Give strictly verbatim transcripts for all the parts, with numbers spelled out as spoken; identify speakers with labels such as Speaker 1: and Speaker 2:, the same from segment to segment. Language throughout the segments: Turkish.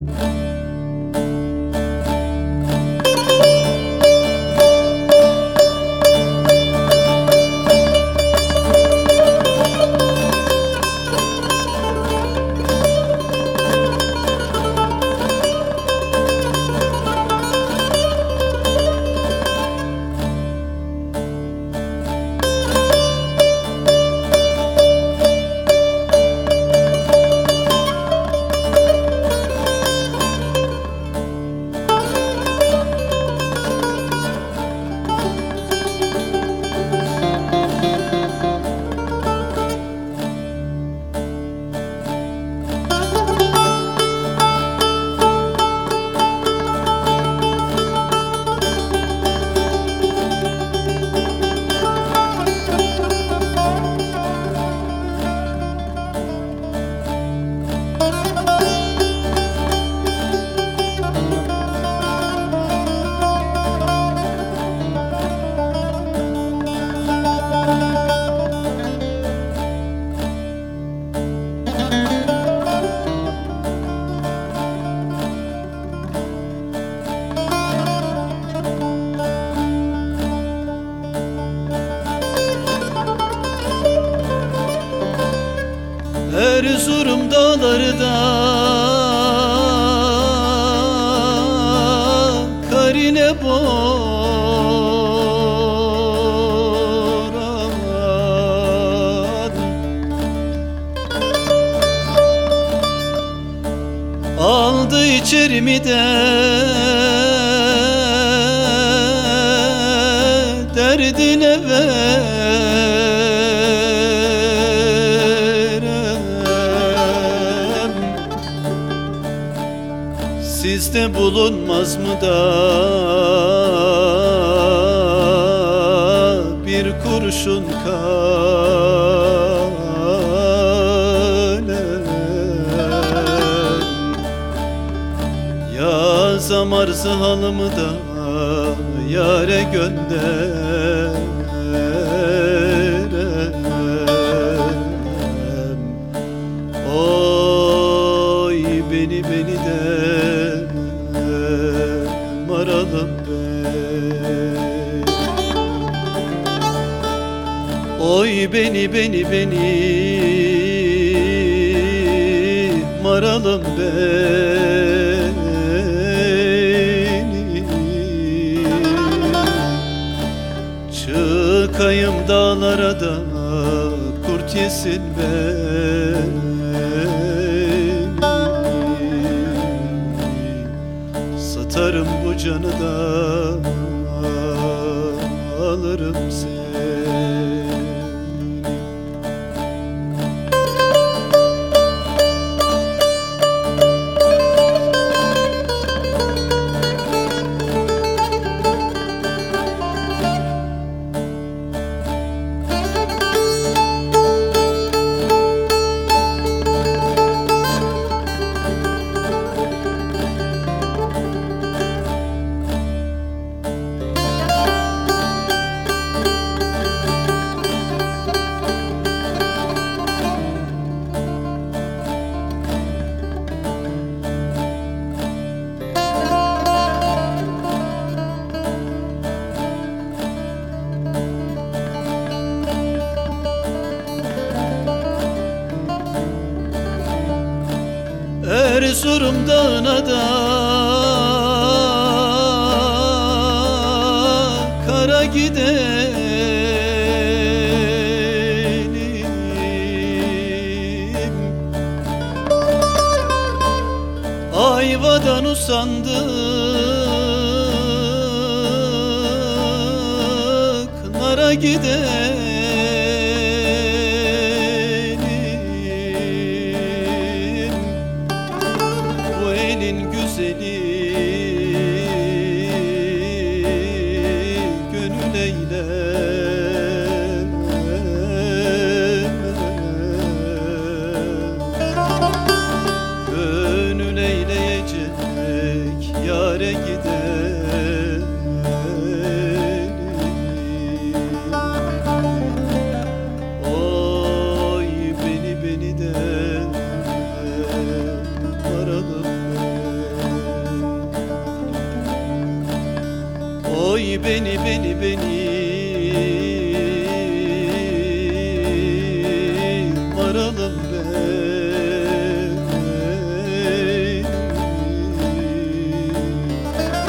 Speaker 1: Erzurum dağları da karine boran, aldı içerimi de derdine ver. Sizde bulunmaz mı da bir kurşun kalem? Yazam arzı halımı da yâre gönderem. Oy beni beni de maralım bey. Oy beni beni beni maralım beni. Çıkayım dağlara da kurt yesin beni. Satarım bu canı da alırım seni. Erzurum dağına da kara gidelim, ayvadan usandık nara gidelim. Güzeli gönül eyle, gönül eyleyecek yâre gidelim. Oy beni beni de maralım. Oy beni beni beni varalım bey.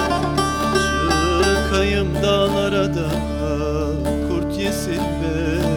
Speaker 1: Çıkayım dağlara da kurt yesin bey.